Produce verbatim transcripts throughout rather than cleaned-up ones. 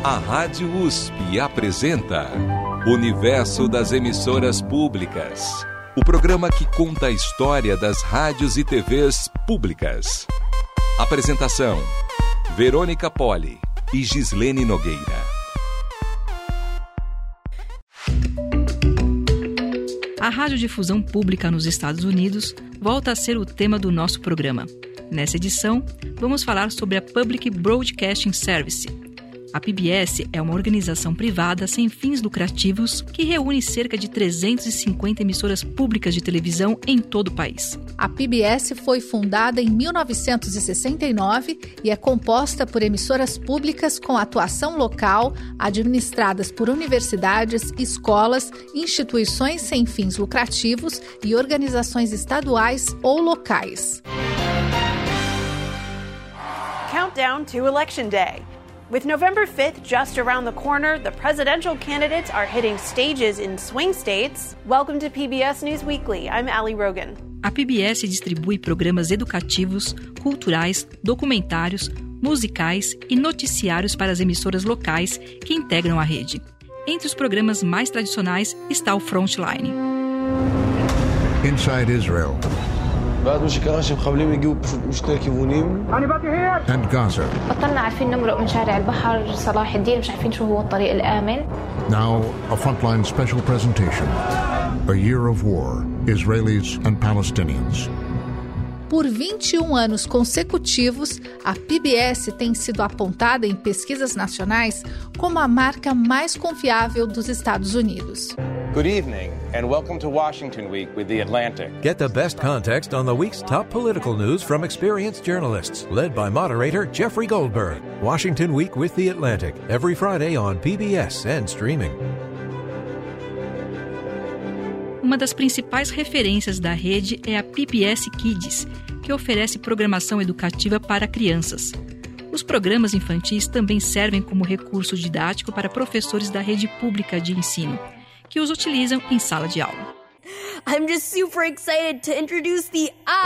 A Rádio U S P apresenta Universo das Emissoras Públicas, o programa que conta a história das rádios e T Vs públicas. Apresentação: Verônica Poli e Gislene Nogueira. A radiodifusão pública nos Estados Unidos volta a ser o tema do nosso programa. Nessa edição, vamos falar sobre a Public Broadcasting Service. A P B S é uma organização privada sem fins lucrativos que reúne cerca de trezentas e cinquenta emissoras públicas de televisão em todo o país. A P B S foi fundada em mil novecentos e sessenta e nove e é composta por emissoras públicas com atuação local, administradas por universidades, escolas, instituições sem fins lucrativos e organizações estaduais ou locais. Countdown to Election Day. With November fifth just around the corner, the presidential candidates are hitting stages in swing states. Welcome to P B S News Weekly. I'm Ali Rogan. A P B S distribui programas educativos, culturais, documentários, musicais e noticiários para as emissoras locais que integram a rede. Entre os programas mais tradicionais está o Frontline. Inside Israel. And Gaza. Now, a Frontline special presentation. A year of war, Israelis and Palestinians. Por vinte e um anos consecutivos, a P B S tem sido apontada em pesquisas nacionais como a marca mais confiável dos Estados Unidos. Good evening, and welcome to Washington Week with The Atlantic. Get the best context on the week's top political news from experienced journalists, led by moderator Jeffrey Goldberg. Washington Week with The Atlantic, every Friday on P B S and streaming. Uma das principais referências da rede é a P B S Kids, que oferece programação educativa para crianças. Os programas infantis também servem como recurso didático para professores da rede pública de ensino, que os utilizam em sala de aula. I'm just super excited to introduce the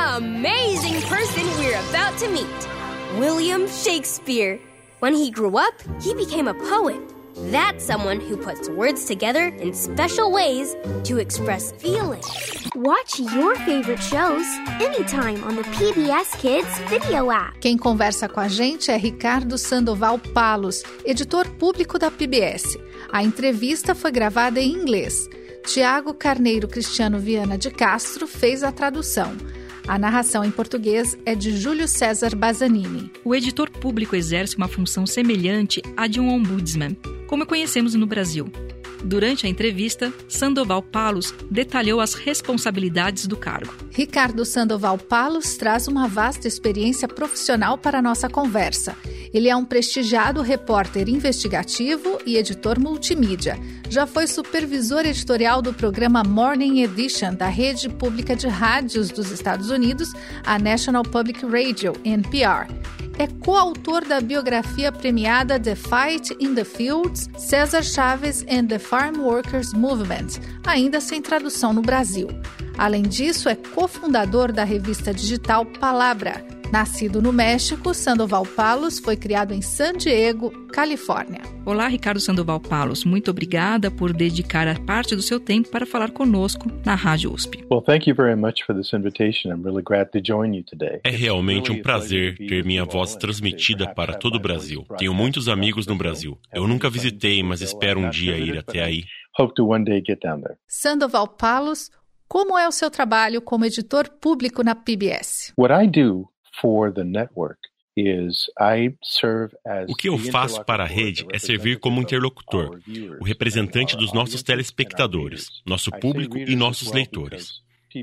amazing person we're about to meet, William Shakespeare. When he grew up, he became a poet. That's someone who puts words together in special ways to express feelings. Watch your favorite shows anytime on the P B S Kids video app. Quem conversa com a gente é Ricardo Sandoval Palos, editor público da P B S. A entrevista foi gravada em inglês. Tiago Carneiro Cristiano Viana de Castro fez a tradução. A narração em português é de Júlio César Bazanini. O editor público exerce uma função semelhante à de um ombudsman, como conhecemos no Brasil. Durante a entrevista, Sandoval Palos detalhou as responsabilidades do cargo. Ricardo Sandoval Palos traz uma vasta experiência profissional para a nossa conversa. Ele é um prestigiado repórter investigativo e editor multimídia. Já foi supervisor editorial do programa Morning Edition da rede pública de rádios dos Estados Unidos, a National Public Radio, N P R. É coautor da biografia premiada The Fight in the Fields, César Chaves and the Farm Workers Movement, ainda sem tradução no Brasil. Além disso, é cofundador da revista digital Palabra. Nascido no México, Sandoval Palos foi criado em San Diego, Califórnia. Olá, Ricardo Sandoval Palos. Muito obrigada por dedicar a parte do seu tempo para falar conosco na Rádio U S P. Well, thank you very much for this invitation. I'm really glad to join you today. É realmente um prazer ter minha voz transmitida para todo o Brasil. Tenho muitos amigos no Brasil. Eu nunca visitei, mas espero um dia ir até aí. Hope to one day get down there. Sandoval Palos, como é o seu trabalho como editor público na P B S? What I do for the network is I serve as O que eu faço para a rede é servir como interlocutor, o representante dos nossos telespectadores, nosso público e nossos leitores.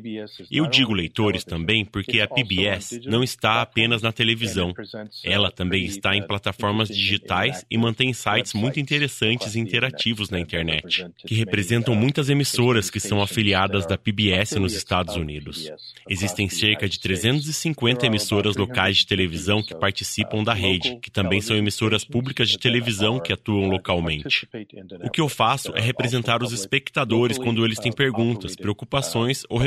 Eu digo leitores também porque a P B S não está apenas na televisão. Ela também está em plataformas digitais e mantém sites muito interessantes e interativos na internet, que representam muitas emissoras que são afiliadas da P B S nos Estados Unidos. Existem cerca de trezentas e cinquenta emissoras locais de televisão que participam da rede, que também são emissoras públicas de televisão que atuam localmente. O que eu faço é representar os espectadores quando eles têm perguntas, preocupações ou reclamações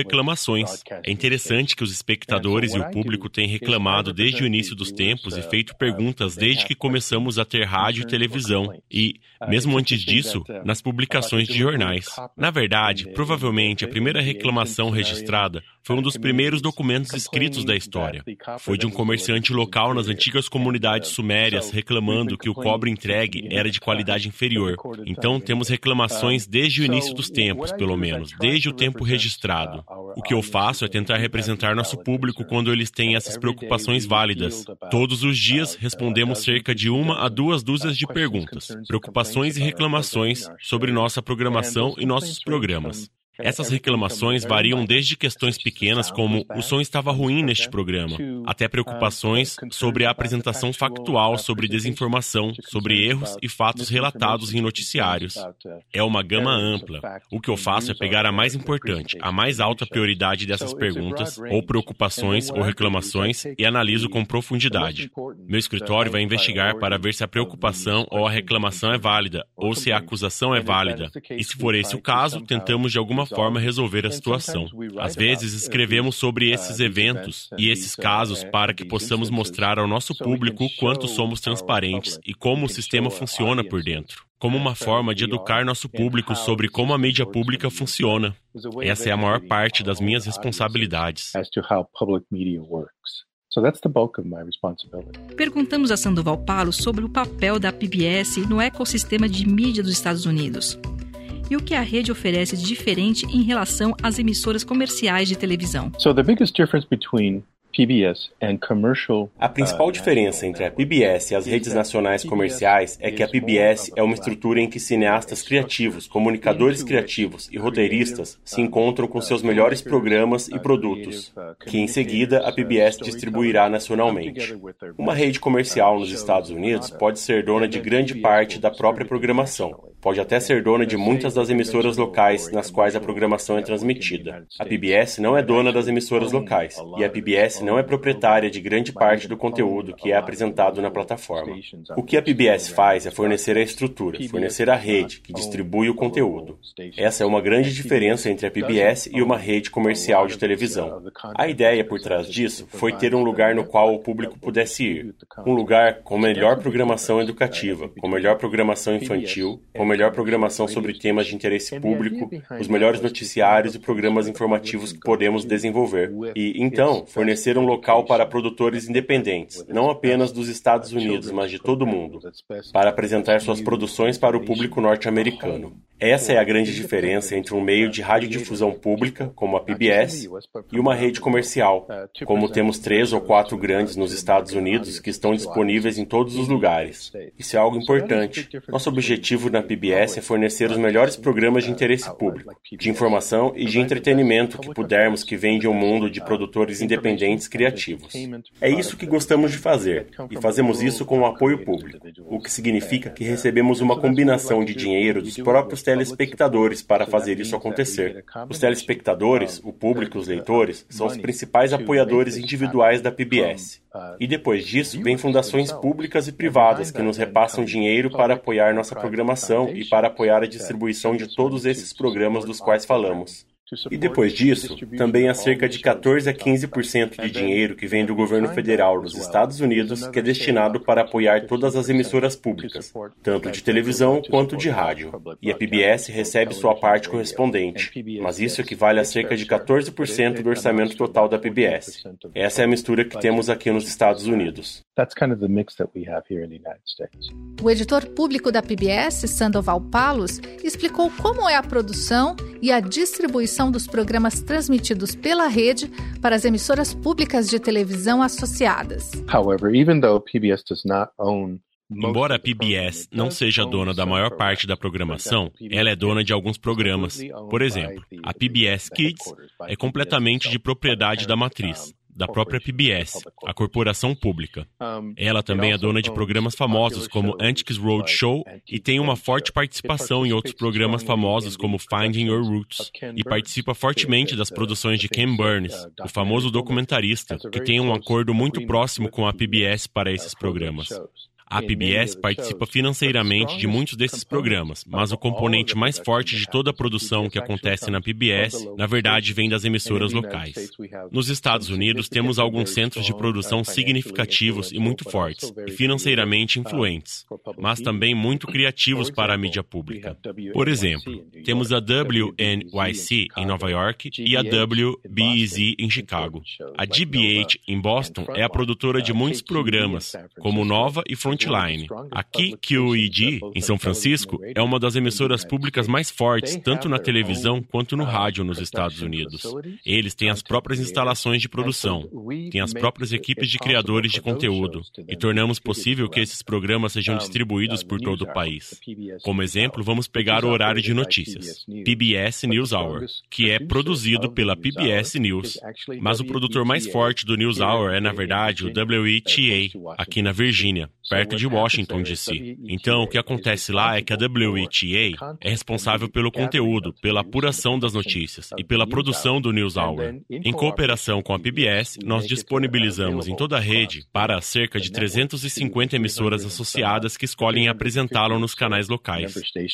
reclamações. É interessante que os espectadores e o público têm reclamado desde o início dos tempos e feito perguntas desde que começamos a ter rádio e televisão e, mesmo antes disso, nas publicações de jornais. Na verdade, provavelmente a primeira reclamação registrada foi um dos primeiros documentos escritos da história. Foi de um comerciante local nas antigas comunidades sumérias reclamando que o cobre entregue era de qualidade inferior. Então, temos reclamações desde o início dos tempos, pelo menos, desde o tempo registrado. O que eu faço é tentar representar nosso público quando eles têm essas preocupações válidas. Todos os dias, respondemos cerca de uma a duas dúzias de perguntas, preocupações e reclamações sobre nossa programação e nossos programas. Essas reclamações variam desde questões pequenas como o som estava ruim neste programa, até preocupações sobre a apresentação factual sobre desinformação, sobre erros e fatos relatados em noticiários. É uma gama ampla. O que eu faço é pegar a mais importante, a mais alta prioridade dessas perguntas, ou preocupações ou reclamações, e analiso com profundidade. Meu escritório vai investigar para ver se a preocupação ou a reclamação é válida, ou se a acusação é válida. E se for esse o caso, tentamos de alguma forma resolver a situação. Às vezes escrevemos sobre esses eventos e esses casos para que possamos mostrar ao nosso público o quanto somos transparentes e como o sistema funciona por dentro, como uma forma de educar nosso público sobre como a mídia pública funciona. Essa é a maior parte das minhas responsabilidades. Perguntamos a Sandoval Palos sobre o papel da P B S no ecossistema de mídia dos Estados Unidos. E o que a rede oferece de diferente em relação às emissoras comerciais de televisão. So the biggest difference between P B S and commercial, a principal diferença entre a P B S e as redes nacionais comerciais é que a P B S é uma estrutura em que cineastas criativos, comunicadores criativos e roteiristas se encontram com seus melhores programas e produtos, que em seguida a P B S distribuirá nacionalmente. Uma rede comercial nos Estados Unidos pode ser dona de grande parte da própria programação, pode até ser dona de muitas das emissoras locais nas quais a programação é transmitida. A P B S não é dona das emissoras locais, e a P B S não é proprietária de grande parte do conteúdo que é apresentado na plataforma. O que a P B S faz é fornecer a estrutura, fornecer a rede que distribui o conteúdo. Essa é uma grande diferença entre a P B S e uma rede comercial de televisão. A ideia por trás disso foi ter um lugar no qual o público pudesse ir. Um lugar com melhor programação educativa, com melhor programação infantil, com melhor programação sobre temas de interesse público, os melhores noticiários e programas informativos que podemos desenvolver. E, então, fornecer um local para produtores independentes, não apenas dos Estados Unidos, mas de todo o mundo, para apresentar suas produções para o público norte-americano. Essa é a grande diferença entre um meio de radiodifusão pública, como a P B S, e uma rede comercial, como temos três ou quatro grandes nos Estados Unidos que estão disponíveis em todos os lugares. Isso é algo importante. Nosso objetivo na P B S é fornecer os melhores programas de interesse público, de informação e de entretenimento que pudermos que vem de um mundo de produtores independentes criativos. É isso que gostamos de fazer, e fazemos isso com o apoio público, o que significa que recebemos uma combinação de dinheiro dos próprios telespectadores para fazer isso acontecer. Os telespectadores, o público e os leitores, são os principais apoiadores individuais da P B S. E depois disso, vem fundações públicas e privadas que nos repassam dinheiro para apoiar nossa programação e para apoiar a distribuição de todos esses programas dos quais falamos. E depois disso, também há cerca de quatorze a quinze por cento de dinheiro que vem do governo federal dos Estados Unidos que é destinado para apoiar todas as emissoras públicas, tanto de televisão quanto de rádio. E a P B S recebe sua parte correspondente, mas isso equivale a cerca de quatorze por cento do orçamento total da P B S. Essa é a mistura que temos aqui nos Estados Unidos. O editor público da P B S, Sandoval Palos, explicou como é a produção e a distribuição dos programas transmitidos pela rede para as emissoras públicas de televisão associadas. However, even though P B S does not own Embora a P B S não seja dona da maior parte da programação, ela é dona de alguns programas. Por exemplo, a P B S Kids é completamente de propriedade da matriz, da própria P B S, a corporação pública. Ela também é dona de programas famosos como Antiques Roadshow e tem uma forte participação em outros programas famosos como Finding Your Roots e participa fortemente das produções de Ken Burns, o famoso documentarista, que tem um acordo muito próximo com a P B S para esses programas. A P B S participa financeiramente de muitos desses programas, mas o componente mais forte de toda a produção que acontece na P B S, na verdade, vem das emissoras locais. Nos Estados Unidos, temos alguns centros de produção significativos e muito fortes, e financeiramente influentes, mas também muito criativos para a mídia pública. Por exemplo, temos a W N Y C em Nova York e a W B E Z em Chicago. A G B H em Boston é a produtora de muitos programas, como Nova e Frontline. A K Q E D, em São Francisco, é uma das emissoras públicas mais fortes, tanto na televisão quanto no rádio nos Estados Unidos. Eles têm as próprias instalações de produção, têm as próprias equipes de criadores de conteúdo, e tornamos possível que esses programas sejam distribuídos por todo o país. Como exemplo, vamos pegar o horário de notícias, P B S NewsHour, que é produzido pela P B S News, mas o produtor mais forte do NewsHour é, na verdade, o W E T A, aqui na Virgínia, perto de Washington, D C. Então, o que acontece lá é que a W E T A é responsável pelo conteúdo, pela apuração das notícias e pela produção do NewsHour. Em cooperação com a P B S, nós disponibilizamos em toda a rede para cerca de trezentas e cinquenta emissoras associadas que escolhem apresentá-lo nos canais locais.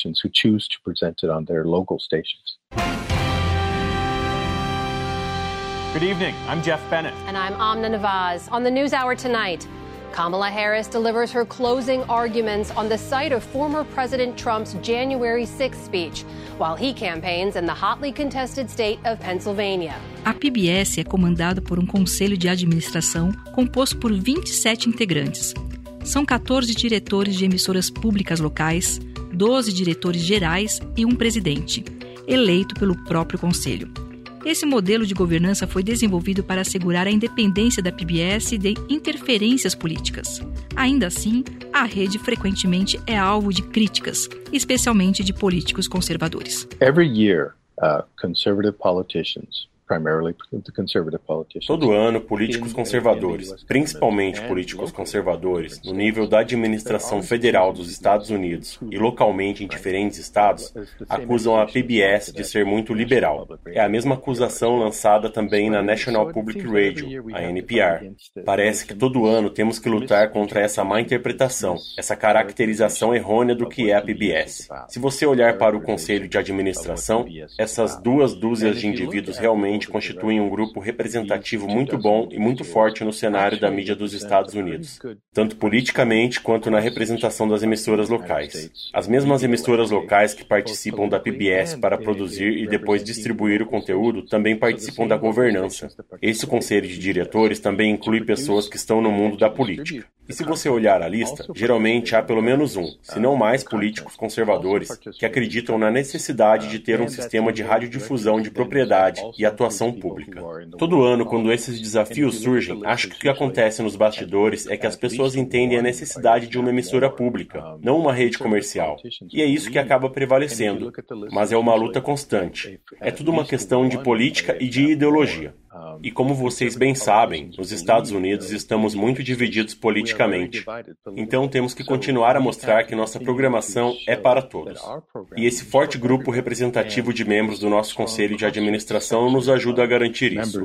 Good evening, I'm Jeff Bennett. And I'm Amna Nawaz. On the NewsHour tonight, Kamala Harris delivers her closing arguments on the site of former President Trump's January sixth speech, while he campaigns in the hotly contested state of Pennsylvania. A P B S é comandada por um conselho de administração composto por vinte e sete integrantes. São quatorze diretores de emissoras públicas locais, doze diretores gerais e um presidente, eleito pelo próprio conselho. Esse modelo de governança foi desenvolvido para assegurar a independência da P B S de interferências políticas. Ainda assim, a rede frequentemente é alvo de críticas, especialmente de políticos conservadores. Every year, uh, conservative politicians primarily the conservative politicians. Todo ano, políticos conservadores, principalmente políticos conservadores, no nível da administração federal dos Estados Unidos e localmente em diferentes estados, acusam a P B S de ser muito liberal. É a mesma acusação lançada também na National Public Radio, a N P R. Parece que todo ano temos que lutar contra essa má interpretação, essa caracterização errônea do que é a P B S. Se você olhar para o Conselho de Administração, essas duas dúzias de indivíduos realmente constituem um grupo representativo muito bom e muito forte no cenário da mídia dos Estados Unidos, tanto politicamente quanto na representação das emissoras locais. As mesmas emissoras locais que participam da P B S para produzir e depois distribuir o conteúdo também participam da governança. Esse conselho de diretores também inclui pessoas que estão no mundo da política. E se você olhar a lista, geralmente há pelo menos um, se não mais, políticos conservadores que acreditam na necessidade de ter um sistema de radiodifusão de propriedade e atuação pública. Todo ano, quando esses desafios surgem, acho que o que acontece nos bastidores é que as pessoas entendem a necessidade de uma emissora pública, não uma rede comercial. E é isso que acaba prevalecendo, mas é uma luta constante. É tudo uma questão de política e de ideologia. E como vocês bem sabem, nos Estados Unidos estamos muito divididos politicamente. Então temos que continuar a mostrar que nossa programação é para todos. E esse forte grupo representativo de membros do nosso Conselho de Administração nos ajuda a garantir isso.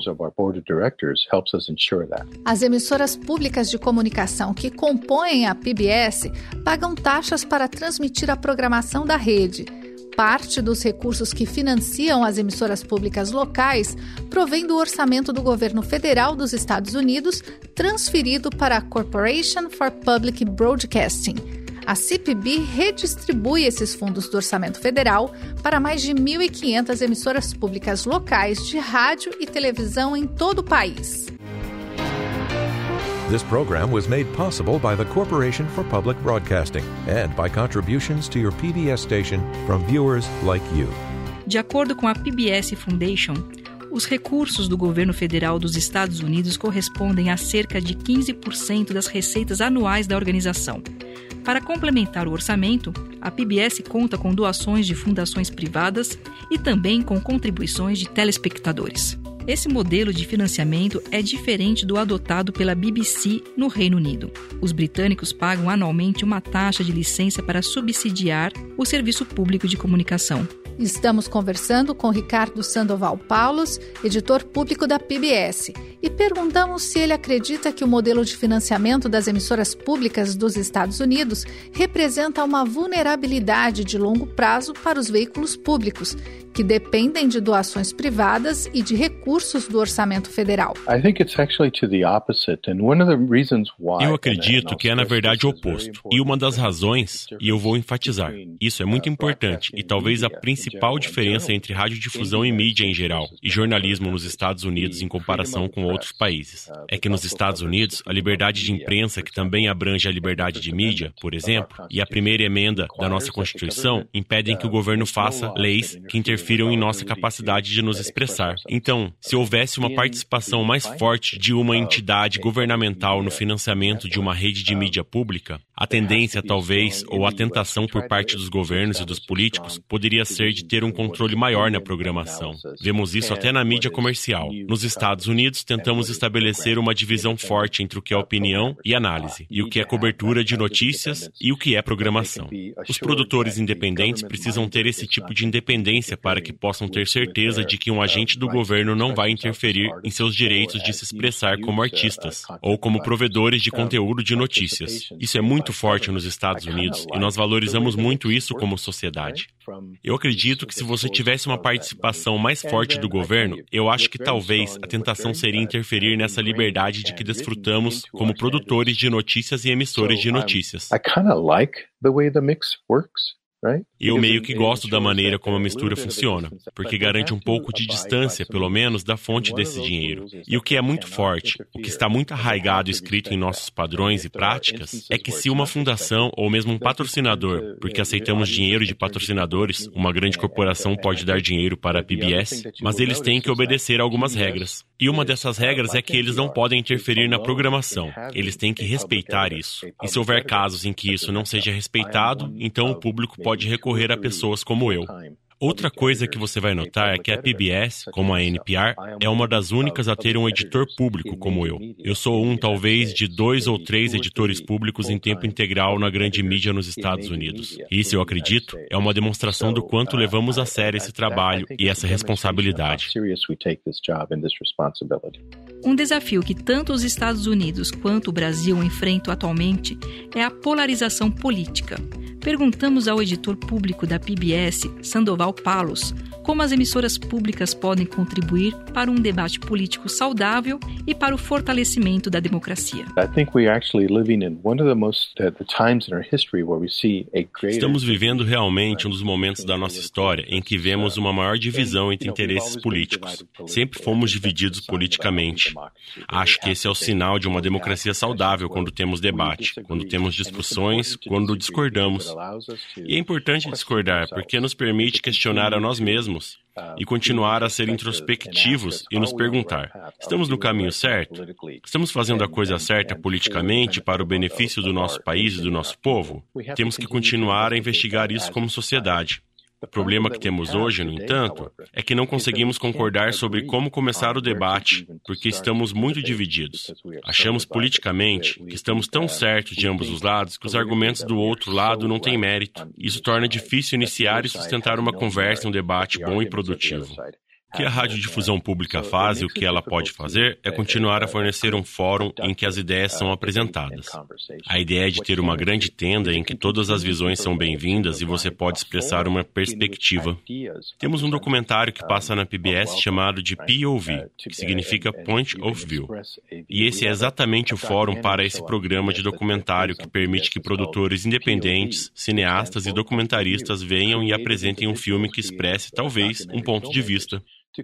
As emissoras públicas de comunicação que compõem a P B S pagam taxas para transmitir a programação da rede. Parte dos recursos que financiam as emissoras públicas locais provém do orçamento do governo federal dos Estados Unidos, transferido para a Corporation for Public Broadcasting. A C P B redistribui esses fundos do orçamento federal para mais de mil e quinhentas emissoras públicas locais de rádio e televisão em todo o país. This program was made possible by the Corporation for Public Broadcasting and by contributions to your P B S station from viewers like you. De acordo com a P B S Foundation, os recursos do governo federal dos Estados Unidos correspondem a cerca de quinze por cento das receitas anuais da organização. Para complementar o orçamento, a P B S conta com doações de fundações privadas e também com contribuições de telespectadores. Esse modelo de financiamento é diferente do adotado pela B B C no Reino Unido. Os britânicos pagam anualmente uma taxa de licença para subsidiar o serviço público de comunicação. Estamos conversando com Ricardo Sandoval Paulos, editor público da P B S, e perguntamos se ele acredita que o modelo de financiamento das emissoras públicas dos Estados Unidos representa uma vulnerabilidade de longo prazo para os veículos públicos, que dependem de doações privadas e de recursos do orçamento federal. Eu acredito que é, na verdade, o oposto. E uma das razões, e eu vou enfatizar, isso é muito importante e talvez a principal diferença entre radiodifusão e mídia em geral e jornalismo nos Estados Unidos em comparação com outros países, é que nos Estados Unidos a liberdade de imprensa, que também abrange a liberdade de mídia, por exemplo, e a primeira emenda da nossa Constituição impedem que o governo faça leis que interfiram em nossa capacidade de nos expressar. Então, se houvesse uma participação mais forte de uma entidade governamental no financiamento de uma rede de mídia pública, a tendência, talvez, ou a tentação por parte dos governos e dos políticos poderia ser de ter um controle maior na programação. Vemos isso até na mídia comercial. Nos Estados Unidos, tentamos estabelecer uma divisão forte entre o que é opinião e análise, e o que é cobertura de notícias e o que é programação. Os produtores independentes precisam ter esse tipo de independência para que possam ter certeza de que um agente do governo não vai interferir em seus direitos de se expressar como artistas ou como provedores de conteúdo de notícias. Isso é muito forte nos Estados Unidos e nós valorizamos muito isso como sociedade. Eu acredito que se você tivesse uma participação mais forte do governo, eu acho que talvez a tentação seria interferir nessa liberdade de que desfrutamos como produtores de notícias e emissores de notícias. Eu meio que gosto da maneira como a mistura funciona, porque garante um pouco de distância, pelo menos, da fonte desse dinheiro. E o que é muito forte, o que está muito arraigado e escrito em nossos padrões e práticas, é que se uma fundação ou mesmo um patrocinador, porque aceitamos dinheiro de patrocinadores, uma grande corporação pode dar dinheiro para a P B S, mas eles têm que obedecer a algumas regras. E uma dessas regras é que eles não podem interferir na programação. Eles têm que respeitar isso. E se houver casos em que isso não seja respeitado, então o público pode recorrer a pessoas como eu. Outra coisa que você vai notar é que a P B S, como a N P R, é uma das únicas a ter um editor público como eu. Eu sou um, talvez, de dois ou três editores públicos em tempo integral na grande mídia nos Estados Unidos. Isso, eu acredito, é uma demonstração do quanto levamos a sério esse trabalho e essa responsabilidade. Um desafio que tanto os Estados Unidos quanto o Brasil enfrentam atualmente é a polarização política. Perguntamos ao editor público da P B S, Sandoval Paulos, como as emissoras públicas podem contribuir para um debate político saudável e para o fortalecimento da democracia. Estamos vivendo realmente um dos momentos da nossa história em que vemos uma maior divisão entre interesses políticos. Sempre fomos divididos politicamente. Acho que esse é o sinal de uma democracia saudável quando temos debate, quando temos discussões, quando discordamos. E é importante discordar, porque nos permite questionar a nós mesmos e continuar a ser introspectivos e nos perguntar: estamos no caminho certo? Estamos fazendo a coisa certa politicamente para o benefício do nosso país e do nosso povo? Temos que continuar a investigar isso como sociedade. O problema que temos hoje, no entanto, é que não conseguimos concordar sobre como começar o debate, porque estamos muito divididos. Achamos politicamente que estamos tão certos de ambos os lados que os argumentos do outro lado não têm mérito. Isso torna difícil iniciar e sustentar uma conversa e um debate bom e produtivo. O que a radiodifusão pública faz e o que ela pode fazer é continuar a fornecer um fórum em que as ideias são apresentadas. A ideia é de ter uma grande tenda em que todas as visões são bem-vindas e você pode expressar uma perspectiva. Temos um documentário que passa na P B S chamado de P O V, que significa Point of View. E esse é exatamente o fórum para esse programa de documentário que permite que produtores independentes, cineastas e documentaristas venham e apresentem um filme que expresse, talvez, um ponto de vista.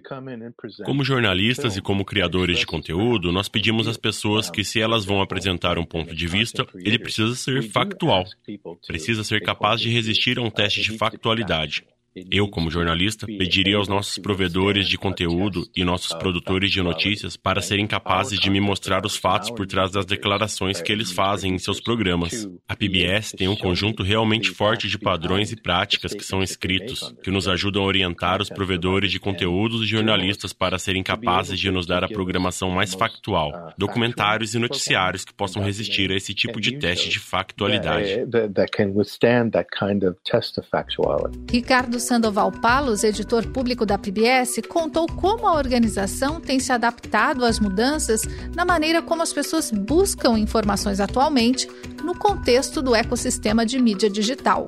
Como jornalistas e como criadores de conteúdo, nós pedimos às pessoas que, se elas vão apresentar um ponto de vista, ele precisa ser factual. Precisa ser capaz de resistir a um teste de factualidade. Eu, como jornalista, pediria aos nossos provedores de conteúdo e nossos produtores de notícias para serem capazes de me mostrar os fatos por trás das declarações que eles fazem em seus programas. A P B S tem um conjunto realmente forte de padrões e práticas que são escritos, que nos ajudam a orientar os provedores de conteúdos e jornalistas para serem capazes de nos dar a programação mais factual, documentários e noticiários que possam resistir a esse tipo de teste de factualidade. Ricardo Sandoval Palos, editor público da P B S, contou como a organização tem se adaptado às mudanças na maneira como as pessoas buscam informações atualmente no contexto do ecossistema de mídia digital.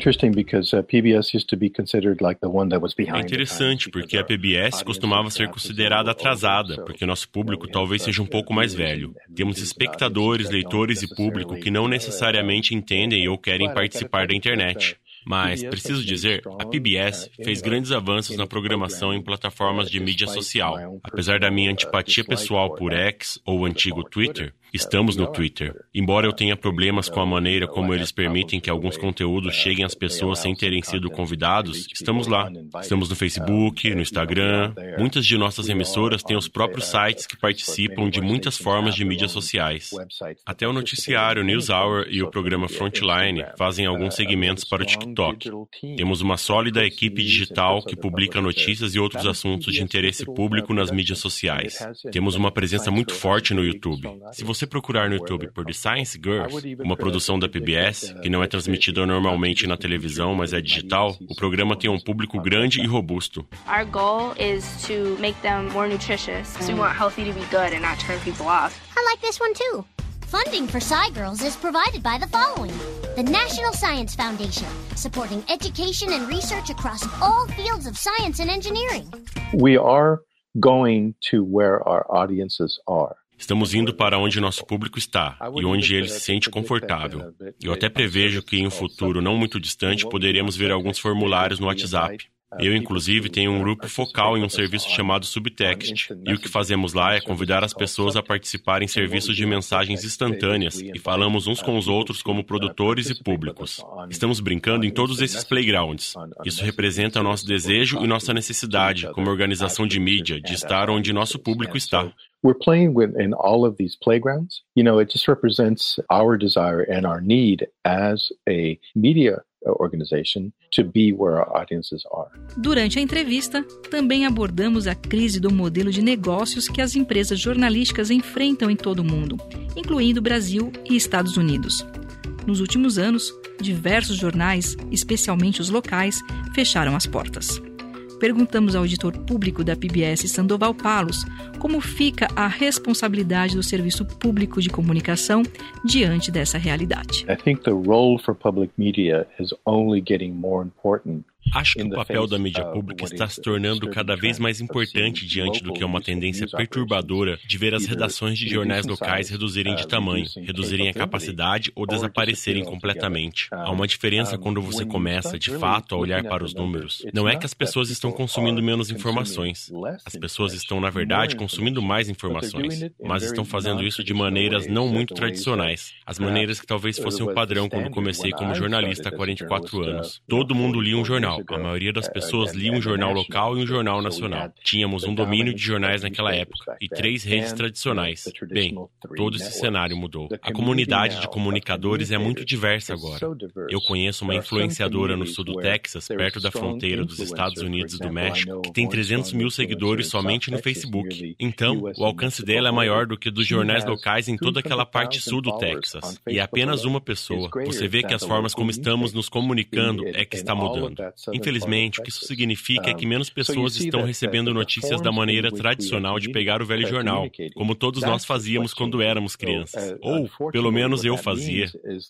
É interessante porque a P B S costumava ser considerada atrasada, porque nosso público talvez seja um pouco mais velho. Temos espectadores, leitores e público que não necessariamente entendem ou querem participar da internet. Mas, preciso dizer, a P B S fez grandes avanços na programação em plataformas de mídia social. Apesar da minha antipatia pessoal por X, ou o antigo Twitter, estamos no Twitter. Embora eu tenha problemas com a maneira como eles permitem que alguns conteúdos cheguem às pessoas sem terem sido convidados, estamos lá. Estamos no Facebook, no Instagram. Muitas de nossas emissoras têm os próprios sites que participam de muitas formas de mídias sociais. Até o noticiário NewsHour e o programa Frontline fazem alguns segmentos para o TikTok. Temos uma sólida equipe digital que publica notícias e outros assuntos de interesse público nas mídias sociais. Temos uma presença muito forte no YouTube. Se você procurar no YouTube por The Science Girls, uma produção da P B S, que não é transmitida normalmente na televisão, mas é digital, o programa tem um público grande e robusto. Our goal is to make them more nutritious. So we want healthy to be good and not turn people off. I like this one too. Funding for SciGirls is provided by the following. The National Science Foundation, supporting education and research across all fields of science and engineering. We are going to where our audiences are. Estamos indo para onde nosso público está e onde ele se sente confortável. Eu até prevejo que em um futuro não muito distante poderemos ver alguns formulários no WhatsApp. Eu, inclusive, tenho um grupo focal em um serviço chamado Subtext, e o que fazemos lá é convidar as pessoas a participar em serviços de mensagens instantâneas e falamos uns com os outros como produtores e públicos. Estamos brincando em todos esses playgrounds. Isso representa nosso desejo e nossa necessidade, como organização de mídia, de estar onde nosso público está. We're playing with, in all of these playgrounds. You know, it just represents our desire and our need as a media organization to be where our audiences are. Durante a entrevista, também abordamos a crise do modelo de negócios que as empresas jornalísticas enfrentam em todo o mundo, incluindo Brasil e Estados Unidos. Nos últimos anos, diversos jornais, especialmente os locais, fecharam as portas. Perguntamos ao editor público da P B S, Sandoval Palos, como fica a responsabilidade do serviço público de comunicação diante dessa realidade. I think the role for public media is only getting more important. Acho que o papel da mídia pública está se tornando cada vez mais importante diante do que é uma tendência perturbadora de ver as redações de jornais locais reduzirem de tamanho, reduzirem a capacidade ou desaparecerem completamente. Há uma diferença quando você começa, de fato, a olhar para os números. Não é que as pessoas estão consumindo menos informações. As pessoas estão, na verdade, consumindo mais informações, mas estão fazendo isso de maneiras não muito tradicionais. As maneiras que talvez fossem o padrão quando comecei como jornalista há quarenta e quatro anos. Todo mundo lia um jornal. A maioria das pessoas lia um jornal local e um jornal nacional. Tínhamos um domínio de jornais naquela época e três redes tradicionais. Bem, todo esse cenário mudou. A comunidade de comunicadores é muito diversa agora. Eu conheço uma influenciadora no sul do Texas, perto da fronteira dos Estados Unidos e do México, que tem trezentos mil seguidores somente no Facebook. Então, o alcance dela é maior do que dos jornais locais em toda aquela parte sul do Texas. E é apenas uma pessoa. Você vê que as formas como estamos nos comunicando é que está mudando. Infelizmente, o que isso significa é que menos pessoas estão recebendo notícias da maneira tradicional de pegar o velho jornal, como todos nós fazíamos quando éramos crianças. Ou, pelo menos eu fazia.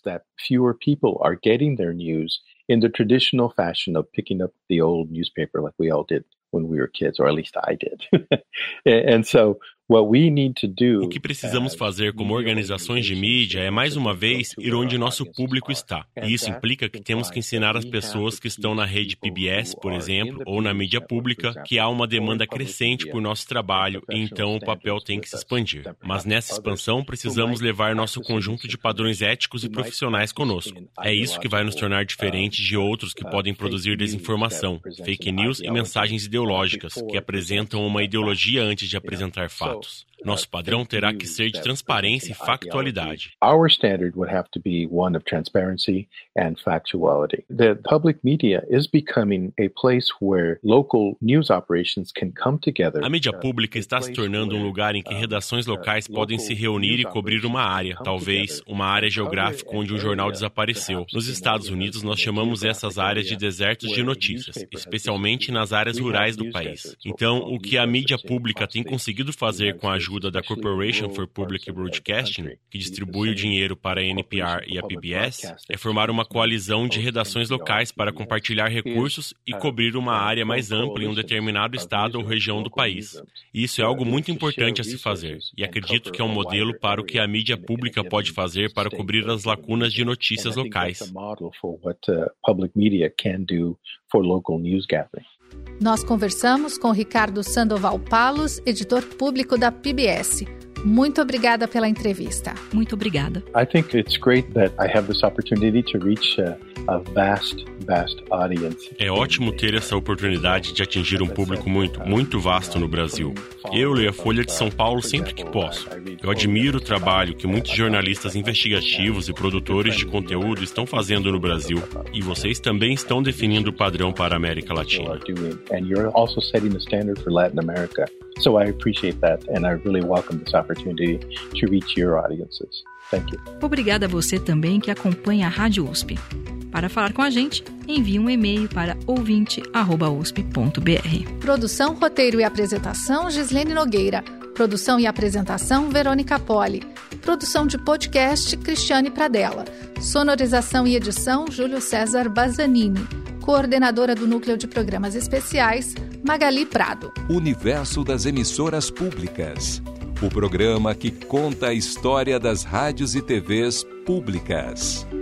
In the traditional fashion of picking up the old newspaper like we all did when we were kids, or at least I did. And so what we need to do, o que precisamos fazer como organizações de mídia é, mais uma vez, ir onde nosso público está. E isso implica que temos que ensinar as pessoas que estão na rede P B S, por exemplo, ou na mídia pública, que há uma demanda crescente por nosso trabalho e então o papel tem que se expandir. Mas nessa expansão precisamos levar nosso conjunto de padrões éticos e profissionais conosco. É isso que vai nos tornar diferentes de outros que podem produzir desinformação, fake news e mensagens ideológicas, que apresentam uma ideologia antes de apresentar fatos. fatos. Nosso padrão terá que ser de transparência e factualidade. Our standard would have to be one of transparency and factuality. The public media is becoming a place where local news operations can come together. A mídia pública está se tornando um lugar em que redações locais podem se reunir e cobrir uma área, talvez uma área geográfica onde um jornal desapareceu. Nos Estados Unidos, nós chamamos essas áreas de desertos de notícias, especialmente nas áreas rurais do país. Então, o que a mídia pública tem conseguido fazer com a ajuda da Corporation for Public Broadcasting, que distribui o dinheiro para a N P R e a P B S, é formar uma coalizão de redações locais para compartilhar recursos e cobrir uma área mais ampla em um determinado estado ou região do país. E isso é algo muito importante a se fazer, e acredito que é um modelo para o que a mídia pública pode fazer para cobrir as lacunas de notícias locais. Nós conversamos com Ricardo Sandoval Palos, editor público da P B S. Muito obrigada pela entrevista. Muito obrigada. I think it's great that I have this opportunity to reach a, a vast, vast audience. É ótimo ter essa oportunidade de atingir um público muito, muito vasto no Brasil. Eu leio a Folha de São Paulo sempre que posso. Eu admiro o trabalho que muitos jornalistas investigativos e produtores de conteúdo estão fazendo no Brasil. E vocês também estão definindo o padrão para a América Latina. And you're also setting the standard for Latin America. So I appreciate that and I really welcome this opportunity to reach your audiences. Thank you. Obrigada a você também que acompanha a Rádio U S P. Para falar com a gente, envie um e-mail para ouvinte arroba u s p ponto b r. Produção, roteiro e apresentação, Gislene Nogueira. Produção e apresentação, Verônica Poli. Produção de podcast, Cristiane Pradella. Sonorização e edição, Júlio César Bazanini. Coordenadora do Núcleo de Programas Especiais, Magali Prado. Universo das Emissoras Públicas. O programa que conta a história das rádios e T Vs públicas.